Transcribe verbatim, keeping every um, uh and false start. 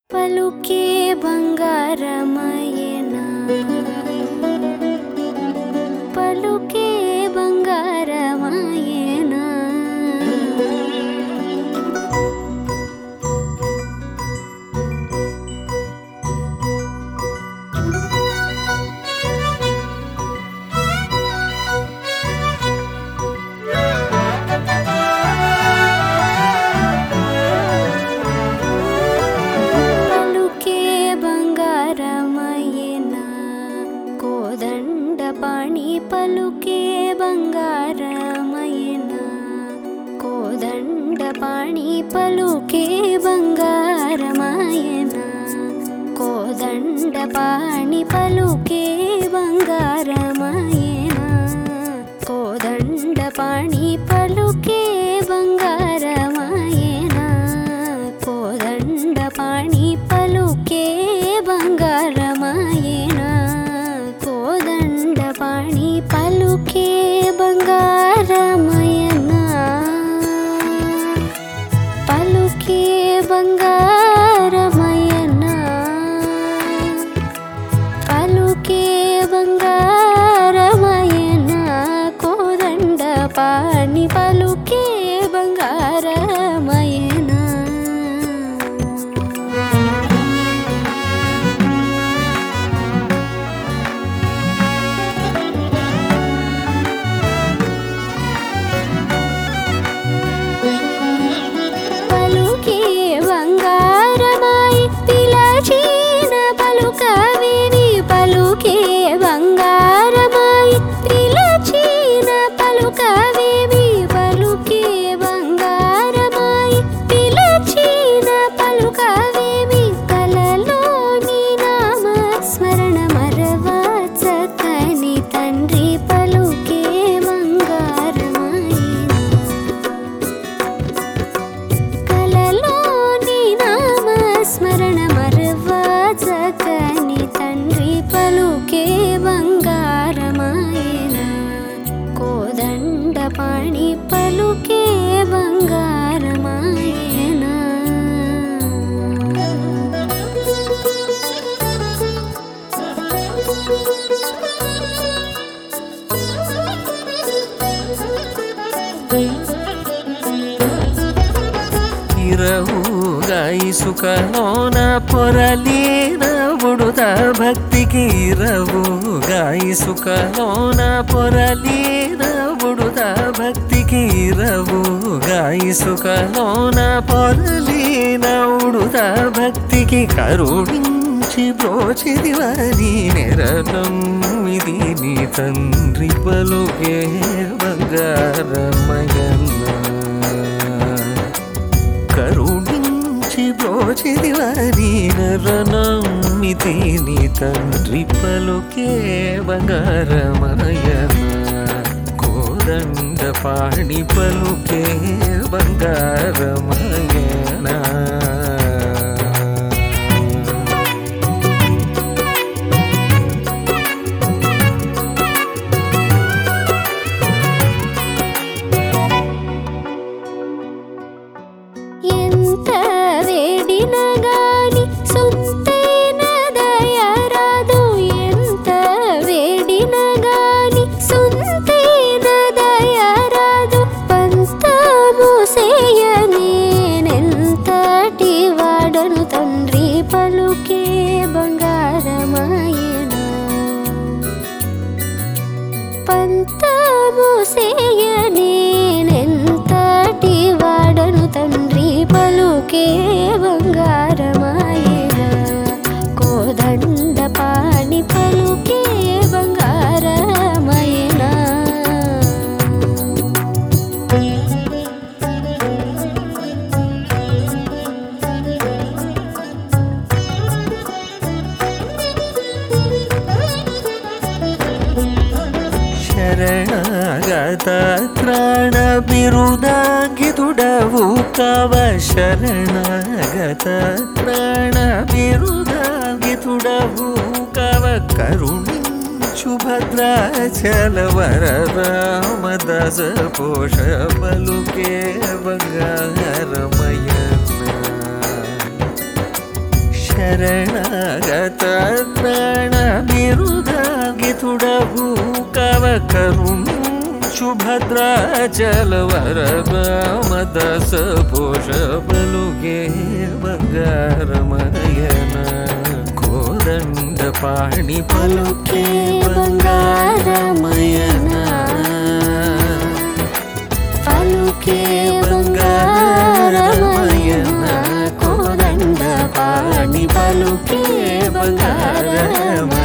పలుకే బంగారమయేనా పలుకే బంగారమయేనా కోదండపాణి పలుకే బంగారమయేనా కోదండపాణి పలుకే బంగారమయేనా కోదండపాణి పలుకే బంగారమయేనా కోదండపాణి పలుకే బంగారమయేనా కోదండపాణి పలుకే బంగారమయేనా కోదండపాణి పలుకే బంగారమయేనా పలుకే బంగారమయేనా పలుకే బంగారమయేనా కోదండపాణి పలుకే బంగారమయేనా పలుకే బంగారమై పిలచిన పలుకవిని పలుకే బంగారమై పిలచిన పలుకవిని పలుకే బంగారమై పిలచిన పలుకవిని కలలోని నామ స్మరణ మరవా చక్కని తండ్రి పలుకే బంగారమయేనా కలలోని నామ స్మరణ మరవా చక్కని తండ్రి పలుకే బంగారమయేనా కోదండపాణి పలుకే బంగారమయేనా ఇరవుగా ఇసుకలోన పొరలిన బుడుత భక్తికి ఇరవుగా ఇసుకలోన పొరలిన బుడుత భక్తికి ఇరవుగా ఇసుకలోన పొరలిన ఉడుత భక్తికి కరుణించి బ్రోచిదివని నెరనమ్మిది నీ తండ్రి పలుకే బంగారమయన్నా కరుణించి బ్రోచిదివని నరనమ్మితి నీ తండ్రి పలుకే బంగారమయనా కోదండపాణి పలుకే బంగారమయనా ఎంత వేడిన గాని సొంతైన దయరాదు ఎంత వేడిన గాని సొంతైన దయరాదు పంతము సేయ నేనెంతటి వాడను తండ్రి పలుకే బంగారమయేనా పంతము సేయ నేనెంతటి వాడను తండ్రి పలుకే బంగారమయేనా కోదండపాణి పలుకే బంగారమయేనా శరణాగత త్రాణ బిరుదాంగితుడవు కవ శరణాగత త్రాణ బిరుదాంగితుడవు కవ కరుణించు భద్రాచల వర రామదాస పోష పలుకే బంగారమయన్నా శరణాగత త్రాణ బిరుదాంగితుడగు కవ కరుణించు భద్రాచల వరదామదస పోష పలుకే బంగారమయన కోదండ పాణి పలుకే బంగారమయన పలుకే బంగారమయన కోదండ పాణి పలుకే బంగారమయన